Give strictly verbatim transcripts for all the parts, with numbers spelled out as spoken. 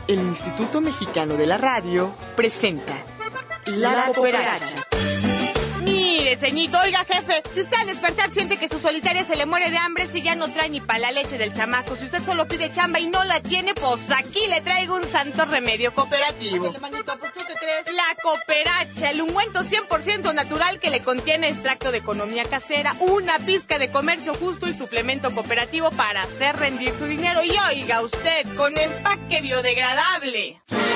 El Instituto Mexicano de la Radio presenta La, la Cooperacha. Mire, ceñito, oiga, jefe, si usted al despertar siente que su solitaria se le muere de hambre, si ya no trae ni para la leche del chamaco, si usted solo pide chamba y no la tiene, pues aquí le traigo un santo remedio cooperativo. Ándale, manito, pues, ¿tú qué crees? La Cooperacha, el ungüento cien por ciento natural que le contiene extracto de economía casera, una pizca de comercio justo y suplemento cooperativo para hacer rendir su dinero. Y oiga usted, con empaque biodegradable.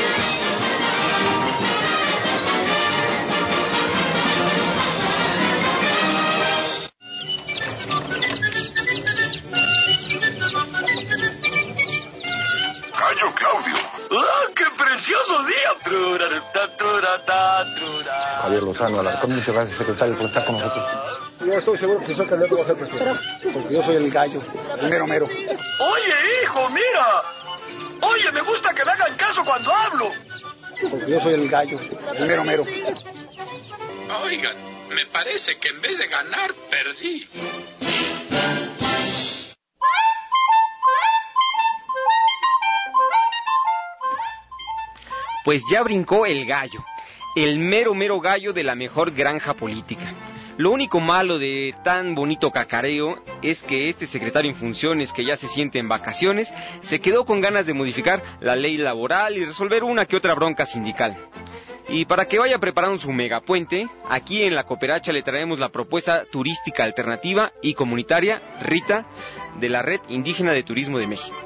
Gallo Claudio. ¡Ah, qué precioso día! Javier Lozano Alarcón, muchas gracias, secretario, por estar con nosotros. Yo estoy seguro que si soy candidato voy a ser presidente, porque yo soy el gallo, el mero mero. Oye, hijo, mira. Oye, me gusta que me hagan caso cuando hablo. Porque yo soy el gallo, el mero mero. Oigan, me parece que en vez de ganar, perdí. Pues ya brincó el gallo, el mero mero gallo de la mejor granja política. Lo único malo de tan bonito cacareo es que este secretario en funciones, que ya se siente en vacaciones, se quedó con ganas de modificar la ley laboral y resolver una que otra bronca sindical. Y para que vaya preparando su megapuente, aquí en La Cooperacha le traemos la propuesta turística alternativa y comunitaria Rita, de la Red Indígena de Turismo de México.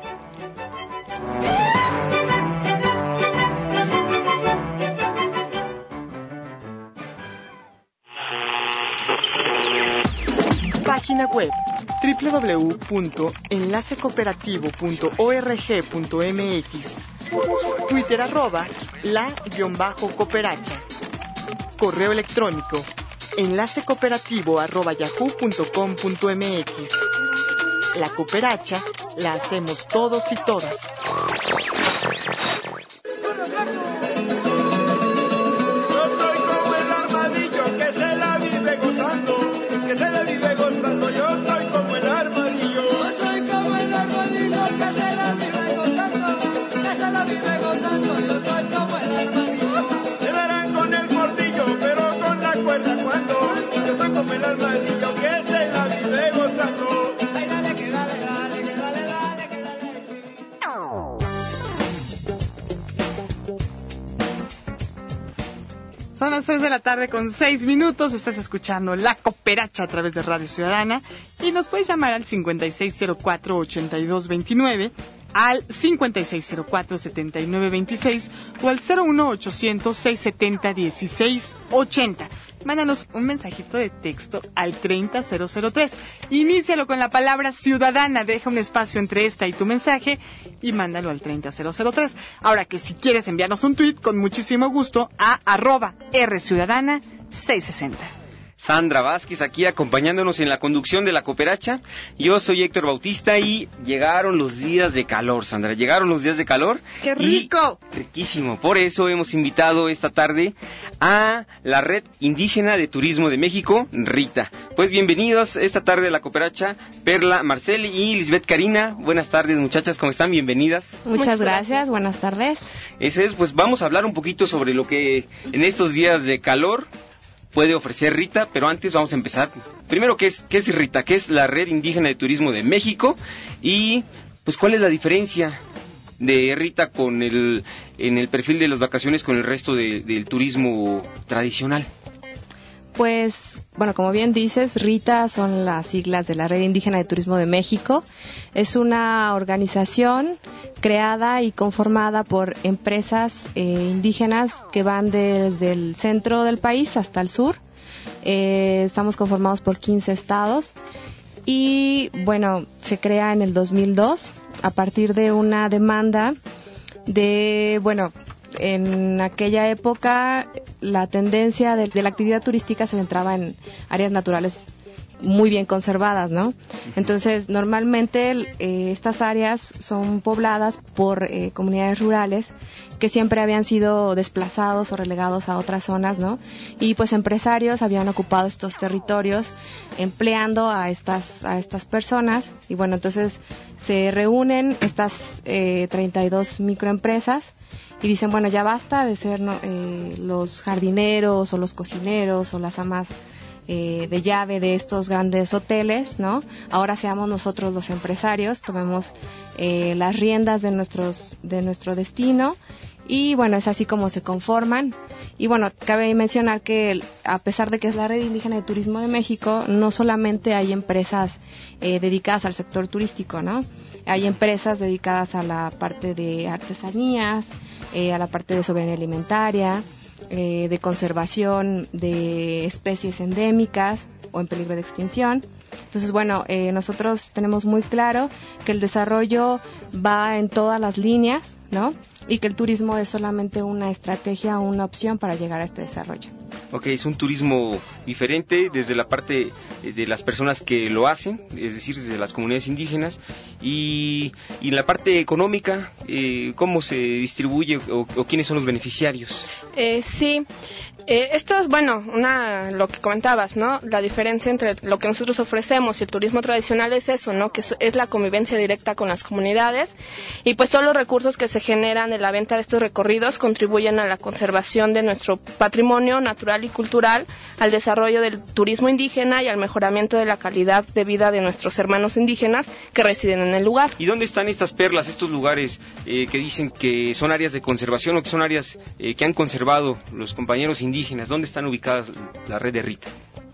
Página web doble u doble u doble u punto enlace cooperativo punto org punto m x. Twitter arroba la-cooperacha. Correo electrónico enlace cooperativo arroba yahoo punto com punto m x. La Cooperacha la hacemos todos y todas. Yo soy como el armadillo que se la vive gozando, que se la vive gozando. Yo soy como el armadillo. Yo soy como el armadillo que se la vive gozando, que se la vive gozando. Yo soy como el armadillo. Se darán con el portillo, pero con la cuerda cuando. Yo soy como el armadillo que se la vive gozando. Ay, dale, que dale, dale, que dale, dale, que dale. Son las seis de la tarde con seis minutos. Estás escuchando La Cooperacha a través de Radio Ciudadana. Y nos puedes llamar al cincuenta y seis cero cuatro, ochenta y dos veintinueve, al cincuenta y seis cero cuatro, setenta y nueve veintiséis o al cero uno ochocientos, seiscientos setenta, dieciséis ochenta. Mándanos un mensajito de texto al treinta cero cero tres. Inícialo con la palabra ciudadana. Deja un espacio entre esta y tu mensaje y mándalo al treinta cero cero tres. Ahora que si quieres enviarnos un tuit, con muchísimo gusto a arroba rciudadana seiscientos sesenta. Sandra Vázquez aquí acompañándonos en la conducción de La Cooperacha. Yo soy Héctor Bautista y llegaron los días de calor, Sandra. Llegaron los días de calor. ¡Qué rico! Riquísimo. Por eso hemos invitado esta tarde a la Red Indígena de Turismo de México, Rita. Pues bienvenidos esta tarde a La Cooperacha, Perla, Marcel y Lisbeth Karina. Buenas tardes, muchachas, ¿cómo están? Bienvenidas. Muchas, Muchas gracias. gracias, buenas tardes. Ese es, pues vamos a hablar un poquito sobre lo que en estos días de calor puede ofrecer Rita, pero antes vamos a empezar. Primero, ¿qué es, qué es Rita? ¿Qué es la Red Indígena de Turismo de México? Y, pues, ¿cuál es la diferencia de Rita con el, en el perfil de las vacaciones con el resto de, del turismo tradicional? Pues, bueno, como bien dices, Rita son las siglas de la Red Indígena de Turismo de México. Es una organización creada y conformada por empresas eh, indígenas que van desde el centro del país hasta el sur. Eh, estamos conformados por quince estados y, bueno, se crea en el dos mil dos a partir de una demanda de, bueno, en aquella época la tendencia de, de la actividad turística se centraba en áreas naturales muy bien conservadas, ¿no? Entonces, normalmente eh, estas áreas son pobladas por eh, comunidades rurales que siempre habían sido desplazados o relegados a otras zonas, ¿no? Y pues empresarios habían ocupado estos territorios empleando a estas a estas personas y bueno, entonces se reúnen estas eh, treinta y dos microempresas y dicen, bueno, ya basta de ser ¿no? eh, los jardineros o los cocineros o las amas eh, de llave de estos grandes hoteles, ¿no? Ahora seamos nosotros los empresarios, tomemos eh, las riendas de nuestros de nuestro destino. Y bueno, es así como se conforman. Y bueno, cabe mencionar que a pesar de que es la Red Indígena de Turismo de México, no solamente hay empresas eh, dedicadas al sector turístico, ¿no? Hay empresas dedicadas a la parte de artesanías, eh, a la parte de soberanía alimentaria, eh, de conservación de especies endémicas o en peligro de extinción. Entonces, bueno, eh, nosotros tenemos muy claro que el desarrollo va en todas las líneas, ¿no? Y que el turismo es solamente una estrategia, una opción para llegar a este desarrollo. Ok, es un turismo diferente desde la parte de las personas que lo hacen, es decir, desde las comunidades indígenas, y, y en la parte económica, eh, ¿cómo se distribuye o, o quiénes son los beneficiarios? Eh, sí, eh, esto es, bueno, una, lo que comentabas, ¿no? La diferencia entre lo que nosotros ofrecemos y el turismo tradicional es eso, ¿no? Que es, es la convivencia directa con las comunidades y pues todos los recursos que se generan de la venta de estos recorridos contribuyen a la conservación de nuestro patrimonio natural y cultural, al desarrollo del turismo indígena y al mejoramiento de la calidad de vida de nuestros hermanos indígenas que residen en el lugar. ¿Y dónde están estas perlas, estos lugares eh, que dicen que son áreas de conservación o que son áreas eh, que han conservado los compañeros indígenas? ¿Dónde están ubicadas la red de Rita?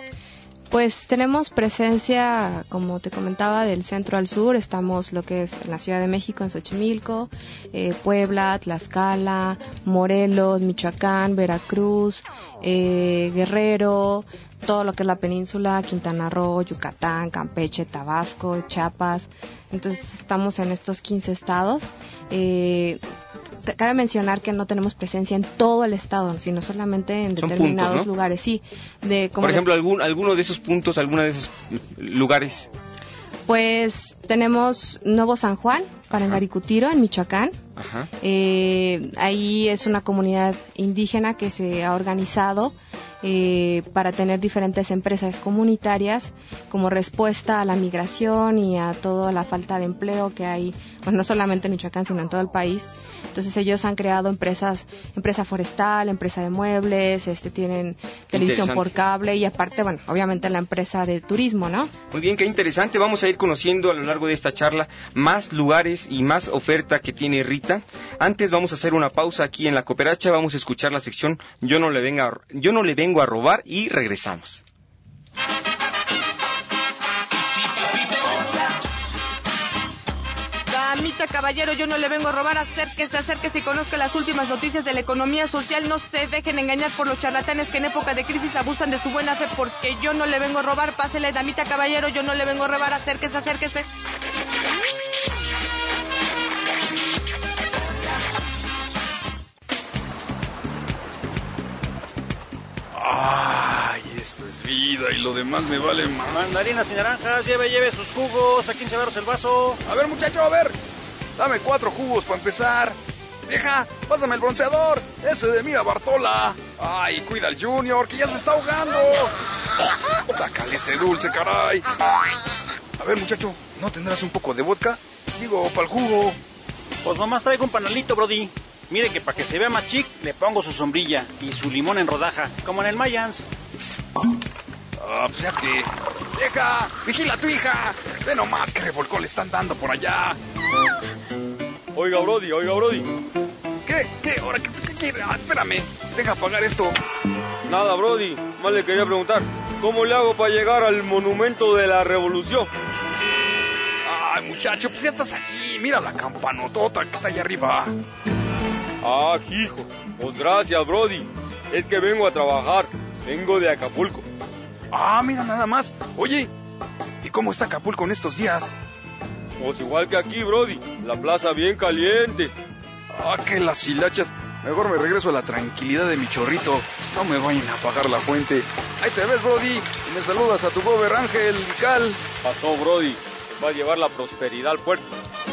Pues tenemos presencia, como te comentaba, del centro al sur. Estamos lo que es en la Ciudad de México, en Xochimilco, eh, Puebla, Tlaxcala, Morelos, Michoacán, Veracruz, eh, Guerrero, todo lo que es la península, Quintana Roo, Yucatán, Campeche, Tabasco, Chiapas. Entonces estamos en estos quince estados. Eh, Cabe mencionar que no tenemos presencia en todo el estado, sino solamente en Son determinados puntos, ¿no? lugares, sí. De, como Por ejemplo, les... algún, alguno de esos puntos, alguno de esos lugares. Pues tenemos Nuevo San Juan, Parangaricutiro, en Michoacán. Ajá. Eh, ahí es una comunidad indígena que se ha organizado eh, para tener diferentes empresas comunitarias como respuesta a la migración y a toda la falta de empleo que hay, pues no solamente en Michoacán, sino en todo el país. Entonces ellos han creado empresas, empresa forestal, empresa de muebles, este tienen televisión por cable y aparte, bueno, obviamente la empresa de turismo, ¿no? Muy bien, qué interesante. Vamos a ir conociendo a lo largo de esta charla más lugares y más oferta que tiene Rita. Antes vamos a hacer una pausa aquí en La Cooperacha, vamos a escuchar la sección Yo no le venga, a, yo no le vengo a robar y regresamos. Damita, caballero, yo no le vengo a robar, acérquese, acérquese y conozca las últimas noticias de la economía social. No se dejen engañar por los charlatanes que en época de crisis abusan de su buena fe, porque yo no le vengo a robar. Pásele, damita, caballero, yo no le vengo a robar, acérquese, acérquese. Ay, esto es vida y lo demás me vale más. Mandarinas y naranjas, lleve, lleve sus jugos. ¿A quince varos el vaso? A ver, muchacho, a ver. Dame cuatro jugos para empezar. Vieja, pásame el bronceador. Ese de Mira Bartola. Ay, cuida al Junior, que ya se está ahogando. Sácale ese dulce, caray. A ver, muchacho, ¿no tendrás un poco de vodka? Digo, para el jugo. Pues nomás traigo un panalito, brody. Mire que para que se vea más chic, le pongo su sombrilla y su limón en rodaja, como en el Mayans. Ah, pues ya que... ¡Vieja! ¡Vigila a tu hija! Ve nomás qué revolcón le están dando por allá. Oiga, Brody, oiga, Brody. ¿Qué? ¿Qué? ¿Ahora qué, qué quiere? Ah, espérame, deja apagar esto. Nada, Brody, más le quería preguntar, ¿cómo le hago para llegar al monumento de la Revolución? Ay, muchacho, pues ya estás aquí. Mira la campanotota que está allá arriba. Ah, hijo, pues gracias, Brody. Es que vengo a trabajar, vengo de Acapulco. Ah, mira nada más. Oye, ¿y cómo está Acapulco en estos días? Pues igual que aquí, Brody, la plaza bien caliente. Ah, que las hilachas. Mejor me regreso a la tranquilidad de mi chorrito. No me vayan a apagar la fuente. Ahí te ves, Brody. Y me saludas a tu gober Ángel y Cal. Pasó, Brody. Va a llevar la prosperidad al puerto.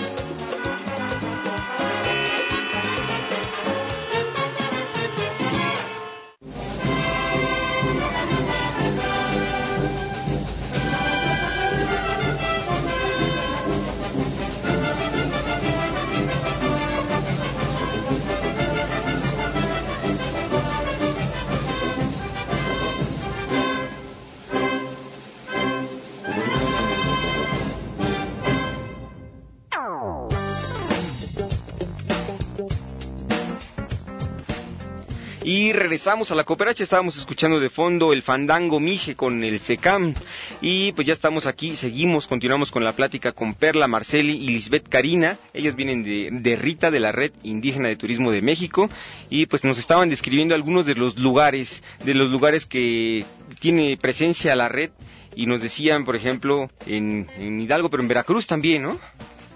Y regresamos a la cooperacha, estábamos escuchando de fondo el Fandango Mije con el SECAM. Y pues ya estamos aquí, seguimos, continuamos con la plática con Perla Marceli y Lisbeth Karina. Ellas vienen de, de Rita, de la Red Indígena de Turismo de México. Y pues nos estaban describiendo algunos de los lugares, de los lugares que tiene presencia la red. Y nos decían, por ejemplo, en, en Hidalgo, pero en Veracruz también, ¿no?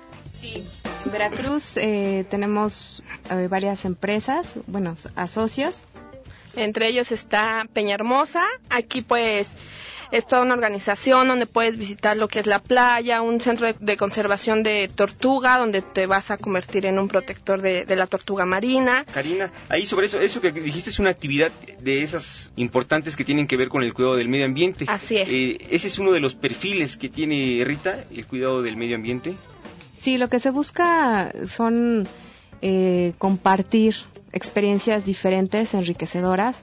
Sí. En Veracruz eh, tenemos eh, varias empresas, bueno, a socios. Entre ellos está Peñahermosa. Aquí pues es toda una organización donde puedes visitar lo que es la playa, un centro de, de conservación de tortuga, donde te vas a convertir en un protector de, de la tortuga marina. Karina, ahí sobre eso, eso que dijiste es una actividad de esas importantes que tienen que ver con el cuidado del medio ambiente. Así es. Eh, ese es uno de los perfiles que tiene Rita, el cuidado del medio ambiente. Sí, lo que se busca son eh, compartir experiencias diferentes, enriquecedoras,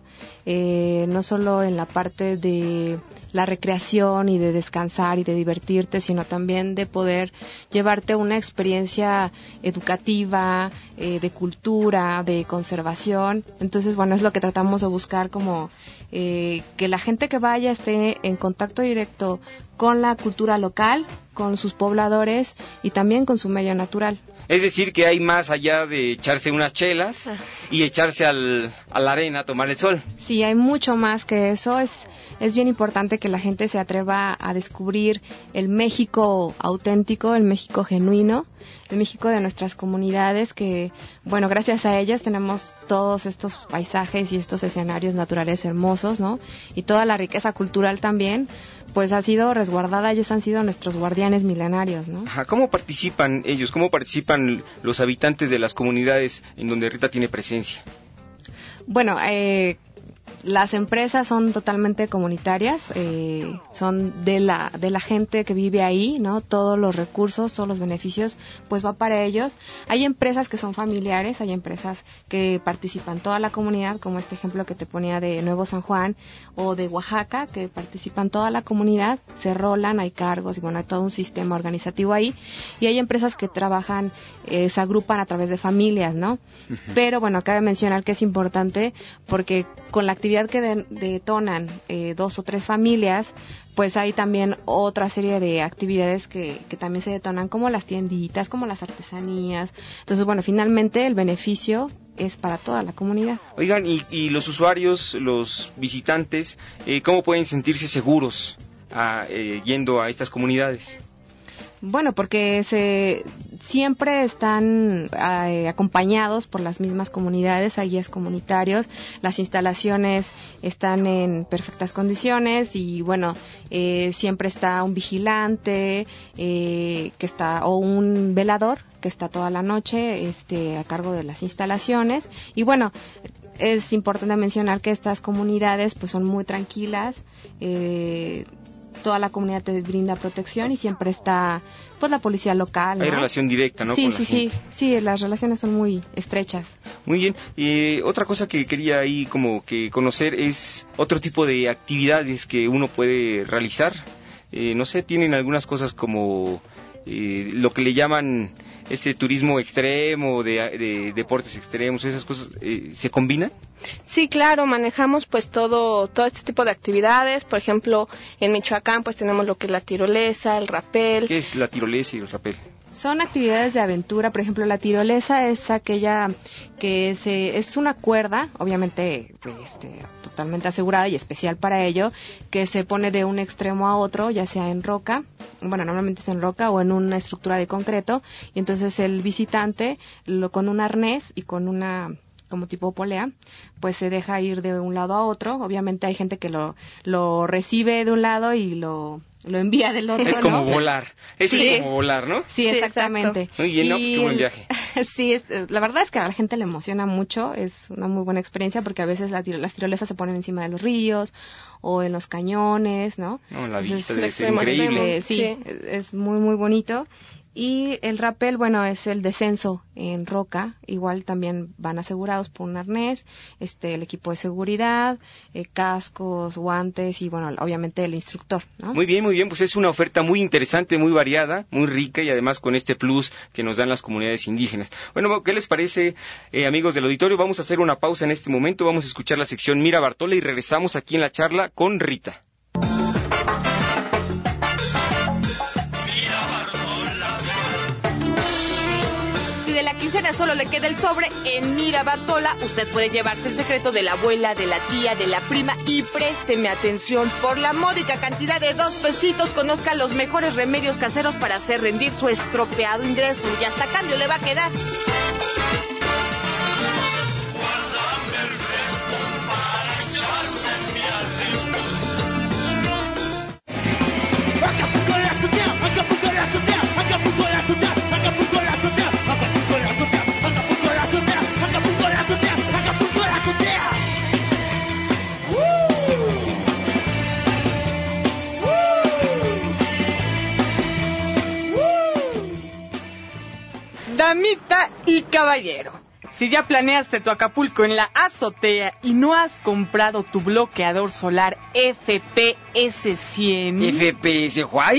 eh, no solo en la parte de la recreación y de descansar y de divertirte, sino también de poder llevarte una experiencia educativa, eh, de cultura, de conservación. Entonces, bueno, es lo que tratamos de buscar, como eh, que la gente que vaya esté en contacto directo con la cultura local, con sus pobladores y también con su medio natural. Es decir, que hay más allá de echarse unas chelas y echarse al, a la arena a tomar el sol. Sí, hay mucho más que eso. Es, es bien importante que la gente se atreva a descubrir el México auténtico, el México genuino, el México de nuestras comunidades, que, bueno, gracias a ellas tenemos todos estos paisajes y estos escenarios naturales hermosos, ¿no? Y toda la riqueza cultural también, pues ha sido resguardada, ellos han sido nuestros guardianes milenarios, ¿no? Ajá, ¿cómo participan ellos? ¿Cómo participan los habitantes de las comunidades en donde Rita tiene presencia? Bueno, eh... las empresas son totalmente comunitarias, eh, son de la de la gente que vive ahí, ¿no? Todos los recursos, todos los beneficios, pues va para ellos. Hay empresas que son familiares, hay empresas que participan toda la comunidad, como este ejemplo que te ponía de Nuevo San Juan o de Oaxaca, que participan toda la comunidad, se rolan, hay cargos y bueno, hay todo un sistema organizativo ahí. Y hay empresas que trabajan, eh, se agrupan a través de familias, ¿no? Uh-huh. Pero bueno, cabe mencionar que es importante porque con la actividad que de, detonan eh, dos o tres familias, pues hay también otra serie de actividades que, que también se detonan, como las tienditas, como las artesanías. Entonces, bueno, finalmente el beneficio es para toda la comunidad. Oigan, y, y los usuarios, los visitantes, eh, ¿cómo pueden sentirse seguros a, eh, yendo a estas comunidades? Bueno, porque se siempre están eh, acompañados por las mismas comunidades, hay guías comunitarios, las instalaciones están en perfectas condiciones y bueno, eh, siempre está un vigilante eh, que está o un velador que está toda la noche este, a cargo de las instalaciones y bueno, es importante mencionar que estas comunidades pues son muy tranquilas, eh, toda la comunidad te brinda protección y siempre está pues la policía local, ¿no? Hay relación directa, ¿no? Sí, con sí, la sí, gente. sí, las relaciones son muy estrechas. Muy bien. Eh, otra cosa que quería ahí como que conocer es otro tipo de actividades que uno puede realizar. Eh, no sé, tienen algunas cosas como eh, lo que le llaman este turismo extremo, de, de deportes extremos, esas cosas, eh, ¿se combinan? Sí, claro, manejamos pues todo todo este tipo de actividades. Por ejemplo, en Michoacán pues tenemos lo que es la tirolesa, el rapel. ¿Qué es la tirolesa y el rapel? Son actividades de aventura. Por ejemplo, la tirolesa es aquella que se es una cuerda, obviamente este, totalmente asegurada y especial para ello, que se pone de un extremo a otro, ya sea en roca, bueno, normalmente es en roca o en una estructura de concreto, y entonces el visitante lo, con un arnés y con una como tipo polea, pues se deja ir de un lado a otro. Obviamente hay gente que lo, lo recibe de un lado y lo, lo envía del otro. Es como ¿no? volar, es Sí. como volar, ¿no? Sí, exactamente. Muy bien, no, pues qué buen el- viaje. Sí, es- la verdad es que a la gente le emociona mucho, es una muy buena experiencia porque a veces la tiro- las tirolesas se ponen encima de los ríos o en los cañones, ¿no? No, la Entonces, vista debe ser extremo, increíble. Eh, sí, Sí. es- es muy, muy bonito. Y el rappel, bueno, es el descenso en roca. Igual también van asegurados por un arnés, este, el equipo de seguridad, eh, cascos, guantes y, bueno, obviamente el instructor, ¿no? Muy bien, muy bien, pues es una oferta muy interesante, muy variada, muy rica y además con este plus que nos dan las comunidades indígenas. Bueno, ¿qué les parece, eh, amigos del auditorio? Vamos a hacer una pausa en este momento, vamos a escuchar la sección Mira Bartola y regresamos aquí en la charla con Rita. Si de la quincena solo le queda el sobre, en Mira Bartola usted puede llevarse el secreto de la abuela, de la tía, de la prima y présteme atención. Por la módica cantidad de dos pesitos, conozca los mejores remedios caseros para hacer rendir su estropeado ingreso y hasta cambio le va a quedar. Damita y caballero, si ya planeaste tu Acapulco en la azotea y no has comprado tu bloqueador solar F P S cien... ¿F P S Huay?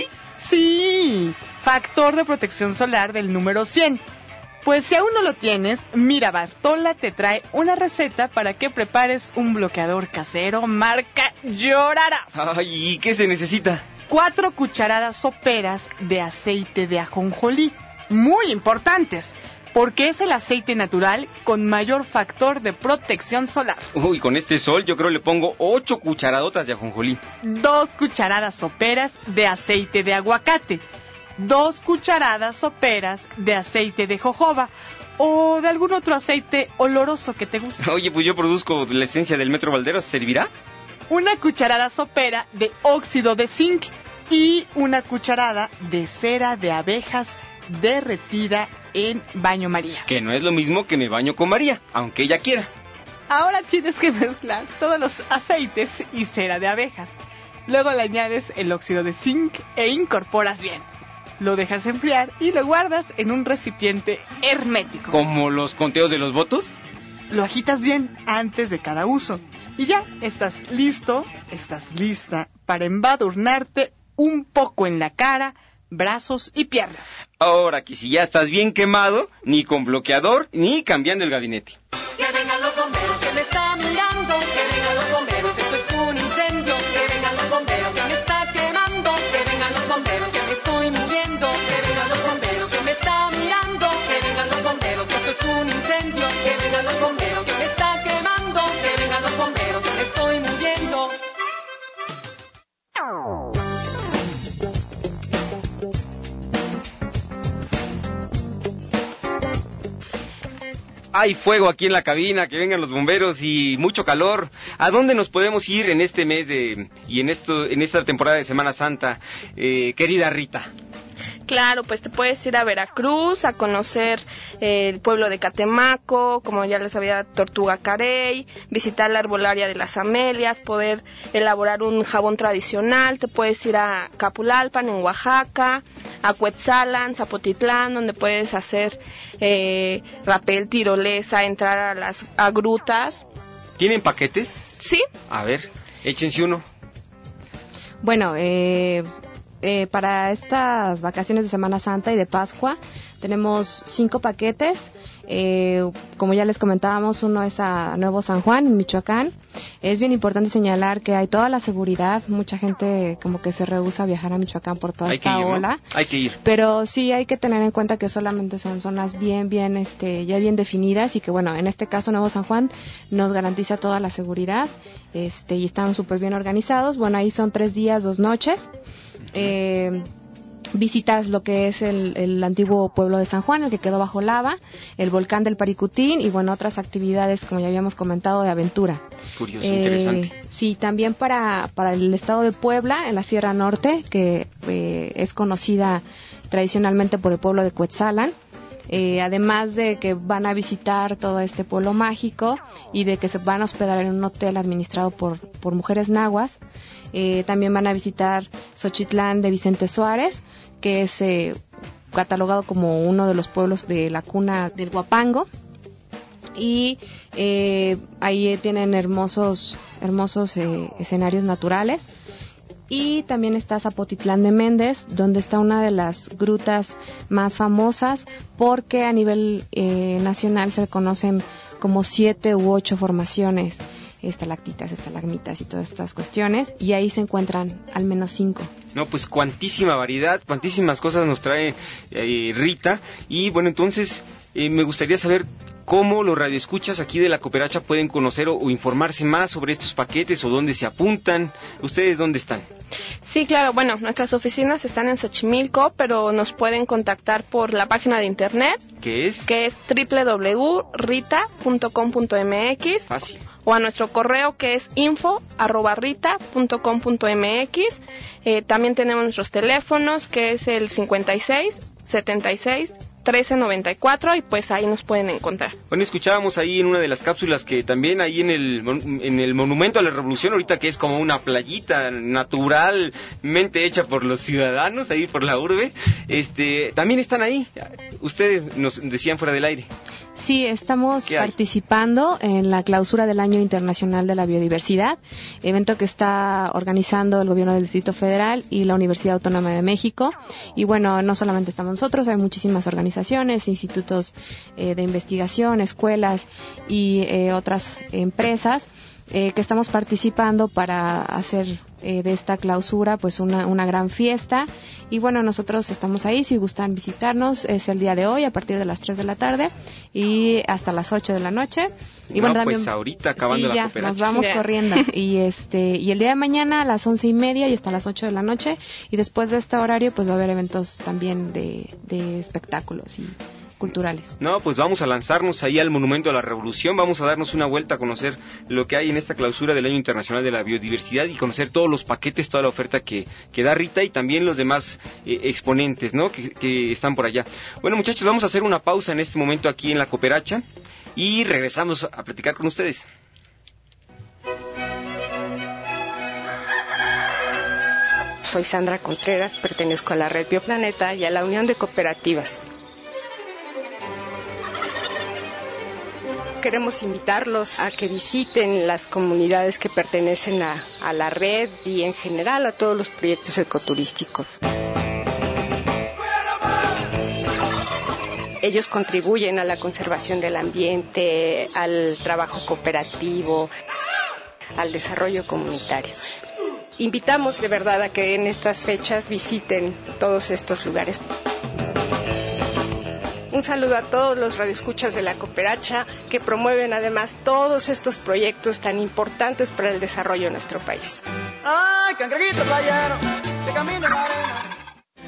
Sí, factor de protección solar del número cien. Pues si aún no lo tienes, Mira Bartola te trae una receta para que prepares un bloqueador casero marca Llorarás. Ay, ¿y qué se necesita? Cuatro cucharadas soperas de aceite de ajonjolí, muy importantes, porque es el aceite natural con mayor factor de protección solar. Uy, con este sol yo creo le pongo ocho cucharadotas de ajonjolí. Dos cucharadas soperas de aceite de aguacate, dos cucharadas soperas de aceite de jojoba o de algún otro aceite oloroso que te guste. Oye, pues yo produzco la esencia del Metro Valderas, ¿servirá? Una cucharada sopera de óxido de zinc y una cucharada de cera de abejas derretida en baño María. Que no es lo mismo que me baño con María, aunque ella quiera. Ahora tienes que mezclar todos los aceites y cera de abejas. Luego le añades el óxido de zinc e incorporas bien. Lo dejas enfriar y lo guardas en un recipiente hermético. ¿Como los conteos de los votos? Lo agitas bien antes de cada uso. Y ya estás listo, estás lista para embadurnarte un poco en la cara, brazos y piernas. Ahora que si ya estás bien quemado, ni con bloqueador, ni cambiando el gabinete. Que vengan los bomberos que me está mirando, que vengan los bomberos, esto es un incendio, que vengan los bomberos que me está quemando, que vengan los bomberos que me estoy muriendo, que vengan los bomberos que me está mirando, que vengan los bomberos, esto es un incendio, que vengan los bomberos que me está quemando, que vengan los bomberos que me estoy muriendo. Hay fuego aquí en la cabina, que vengan los bomberos y mucho calor. ¿A dónde nos podemos ir en este mes de y en esto en esta temporada de Semana Santa, eh, querida Rita? Claro, pues te puedes ir a Veracruz a conocer eh, el pueblo de Catemaco, como ya les había, Tortuga Carey, visitar la arbolaria de las Amelias, poder elaborar un jabón tradicional. Te puedes ir a Capulalpan en Oaxaca, a Cuetzalan, Zapotitlán, donde puedes hacer eh, rapel, tirolesa, entrar a las a grutas. ¿Tienen paquetes? Sí. A ver, échense uno. Bueno, eh, eh, para estas vacaciones de Semana Santa y de Pascua tenemos cinco paquetes. Eh, como ya les comentábamos, uno es a Nuevo San Juan, en Michoacán. Es bien importante señalar que hay toda la seguridad. Mucha gente como que se rehúsa a viajar a Michoacán por toda Hay que esta ir, ¿no? ola. Hay que ir. Pero sí hay que tener en cuenta que solamente son zonas bien, bien, este, ya bien definidas y que, bueno, en este caso Nuevo San Juan nos garantiza toda la seguridad, este, y están súper bien organizados. Bueno, ahí son tres días, dos noches. Eh, visitas lo que es el, el antiguo pueblo de San Juan, el que quedó bajo lava, el volcán del Paricutín y bueno, otras actividades, como ya habíamos comentado, de aventura. Curioso, Eh, interesante. Sí, también para, para el estado de Puebla, en la Sierra Norte, que eh, es conocida tradicionalmente por el pueblo de Cuetzalan. Eh, además de que van a visitar todo este pueblo mágico y de que se van a hospedar en un hotel administrado por, por mujeres nahuas, eh, también van a visitar Xochitlán de Vicente Suárez, que es eh, catalogado como uno de los pueblos de la cuna del Huapango, y eh, ahí tienen hermosos hermosos eh, escenarios naturales. Y también está Zapotitlán de Méndez, donde está una de las grutas más famosas, porque a nivel eh, nacional se reconocen como siete u ocho formaciones, estalactitas, estalagmitas y todas estas cuestiones, y ahí se encuentran al menos cinco. No, pues cuantísima variedad, cuantísimas cosas nos trae eh, Rita. Y bueno, entonces eh, me gustaría saber cómo los radioescuchas aquí de La Cooperacha pueden conocer o, o informarse más sobre estos paquetes o dónde se apuntan. ¿Ustedes dónde están? Sí, claro, bueno, nuestras oficinas están en Xochimilco, pero nos pueden contactar por la página de internet, ¿qué es? que es doble u doble u doble u punto rita punto com punto m x. Fácil. O a nuestro correo, que es info arroba rita punto com punto m x. Eh, también tenemos nuestros teléfonos, que es el cincuenta y seis, setenta y seis, trece noventa y cuatro, y pues ahí nos pueden encontrar. Bueno, escuchábamos ahí en una de las cápsulas que también ahí en el en el Monumento a la Revolución, ahorita que es como una playita naturalmente hecha por los ciudadanos, ahí por la urbe, este, también están ahí. Ustedes nos decían fuera del aire. Sí, estamos participando en la clausura del Año Internacional de la Biodiversidad, evento que está organizando el Gobierno del Distrito Federal y la Universidad Autónoma de México. Y bueno, no solamente estamos nosotros, hay muchísimas organizaciones, institutos eh, de investigación, escuelas y eh, otras empresas eh, que estamos participando para hacer eh, de esta clausura pues una, una gran fiesta. Y bueno, nosotros estamos ahí, si gustan visitarnos, es el día de hoy a partir de las tres de la tarde y hasta las ocho de la noche. Y no, bueno, pues también, ahorita acabando sí, la ya, cooperacha. nos vamos Yeah. corriendo. Y este y el día de mañana a las once y media y hasta las ocho de la noche. Y después de este horario pues va a haber eventos también de, de espectáculos y culturales. No, pues vamos a lanzarnos ahí al Monumento a la Revolución, vamos a darnos una vuelta a conocer lo que hay en esta clausura del Año Internacional de la Biodiversidad y conocer todos los paquetes, toda la oferta que, que da Rita y también los demás eh, exponentes, ¿no?, que, que están por allá. Bueno, muchachos, vamos a hacer una pausa en este momento aquí en La Cooperacha y regresamos a platicar con ustedes. Soy Sandra Contreras, pertenezco a la Red Bioplaneta y a la Unión de Cooperativas. Queremos invitarlos a que visiten las comunidades que pertenecen a, a la red y en general a todos los proyectos ecoturísticos. Ellos contribuyen a la conservación del ambiente, al trabajo cooperativo, al desarrollo comunitario. Invitamos de verdad a que en estas fechas visiten todos estos lugares. Un saludo a todos los radioescuchas de La Cooperacha que promueven además todos estos proyectos tan importantes para el desarrollo de nuestro país. ¡Ay, cangrejito playero! ¡Te camino en la arena!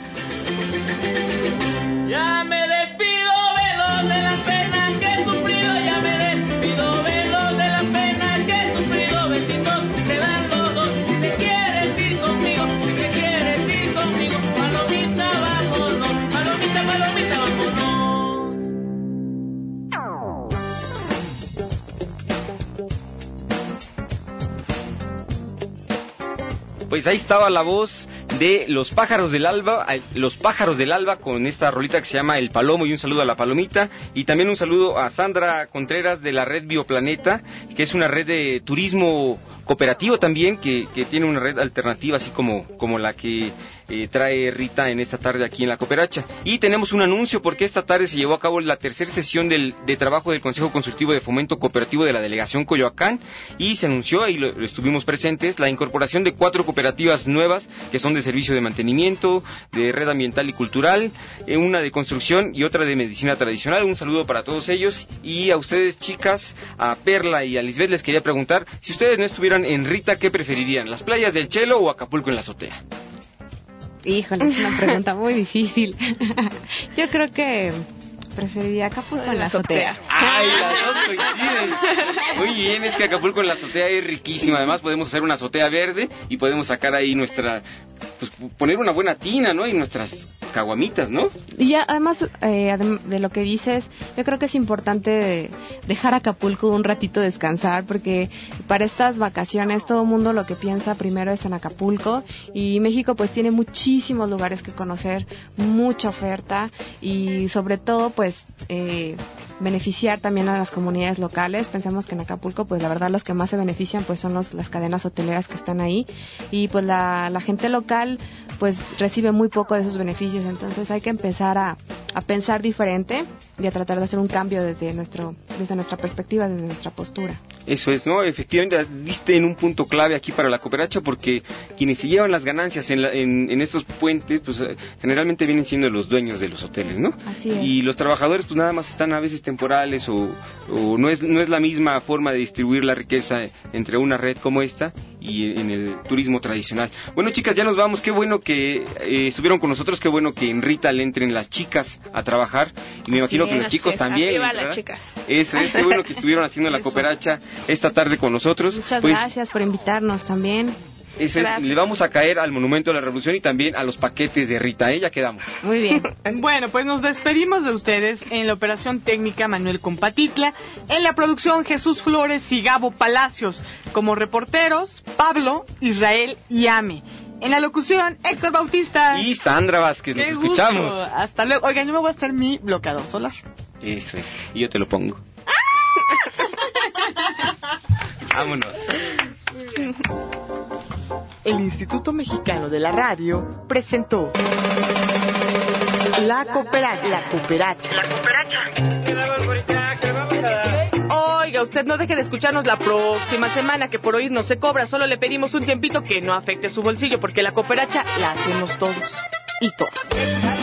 Ya me despido, velos de las penas que he sufrido. Ya me despido, velos de las penas que he sufrido. Besitos te dan los dos. Si te quieres ir conmigo, si te quieres ir conmigo, palomita, vámonos. Palomita, palomita, vámonos. Pues ahí estaba la voz de Los Pájaros del Alba, Los Pájaros del Alba con esta rolita que se llama El Palomo, y un saludo a la Palomita, y también un saludo a Sandra Contreras de la Red Bioplaneta, que es una red de turismo cooperativo también, que, que tiene una red alternativa así como, como la que eh, trae Rita en esta tarde aquí en La Cooperacha. Y tenemos un anuncio porque esta tarde se llevó a cabo la tercera sesión del, de trabajo del Consejo Consultivo de Fomento Cooperativo de la Delegación Coyoacán, y se anunció, ahí lo, lo estuvimos presentes, la incorporación de cuatro cooperativas nuevas que son de servicio de mantenimiento, de red ambiental y cultural, eh, una de construcción y otra de medicina tradicional. Un saludo para todos ellos, y a ustedes, chicas, a Perla y a Lisbeth les quería preguntar, si ustedes no estuvieran en Rita, ¿qué preferirían? ¿Las playas del Chelo o Acapulco en la azotea? Híjole, es una pregunta muy difícil. Yo creo que preferiría Acapulco en la azotea. Ay, las dos coinciden. Muy bien, es que Acapulco en la azotea es riquísima. Además podemos hacer una azotea verde y podemos sacar ahí nuestra, pues poner una buena tina, ¿no? Y nuestras caguamitas, ¿no? Y ya, además eh, adem- de lo que dices, yo creo que es importante dejar Acapulco un ratito descansar, porque para estas vacaciones todo el mundo lo que piensa primero es en Acapulco, y México pues tiene muchísimos lugares que conocer, mucha oferta, y sobre todo pues eh, beneficiar también a las comunidades locales. Pensemos que en Acapulco pues la verdad los que más se benefician pues son los, las cadenas hoteleras que están ahí, y pues la, la gente local pues recibe muy poco de esos beneficios. Entonces hay que empezar a, a pensar diferente y a tratar de hacer un cambio desde nuestro desde nuestra perspectiva, desde nuestra postura. Eso es, ¿no? Efectivamente, diste en un punto clave aquí para la cooperacha, porque quienes se llevan las ganancias en, la, en, en estos puentes, pues generalmente vienen siendo los dueños de los hoteles, ¿no? Así es. Y los trabajadores, pues nada más están a veces temporales, o, o no es no es la misma forma de distribuir la riqueza entre una red como esta y en el turismo tradicional. Bueno, chicas, ya nos vamos. Qué bueno que eh, estuvieron con nosotros, qué bueno que en Rita le entren las chicas a trabajar, y me imagino Sí, que los chicos es, también. arriba ¿verdad? las chicas. Eso es, qué bueno que estuvieron haciendo la cooperacha esta tarde con nosotros. Muchas Pues, gracias por invitarnos también. eso es, le vamos a caer al Monumento de la Revolución y también a los paquetes de Rita, ¿eh? Ya quedamos. Muy bien. Bueno, pues nos despedimos de ustedes. En la operación técnica, Manuel Compatitla. En la producción, Jesús Flores y Gabo Palacios. Como reporteros, Pablo, Israel y Ame. En la locución, Héctor Bautista. Y Sandra Vázquez, nos ¡Qué escuchamos. gusto! Hasta luego. Oigan, yo me voy a hacer mi bloqueador solar. Eso es, y yo te lo pongo. Vámonos. El Instituto Mexicano de la Radio presentó La Cooperacha. La Cooperacha. La Oiga, usted no deje de escucharnos la próxima semana, que por oír no se cobra. Solo le pedimos un tiempito que no afecte su bolsillo, porque la cooperacha la hacemos todos y todas.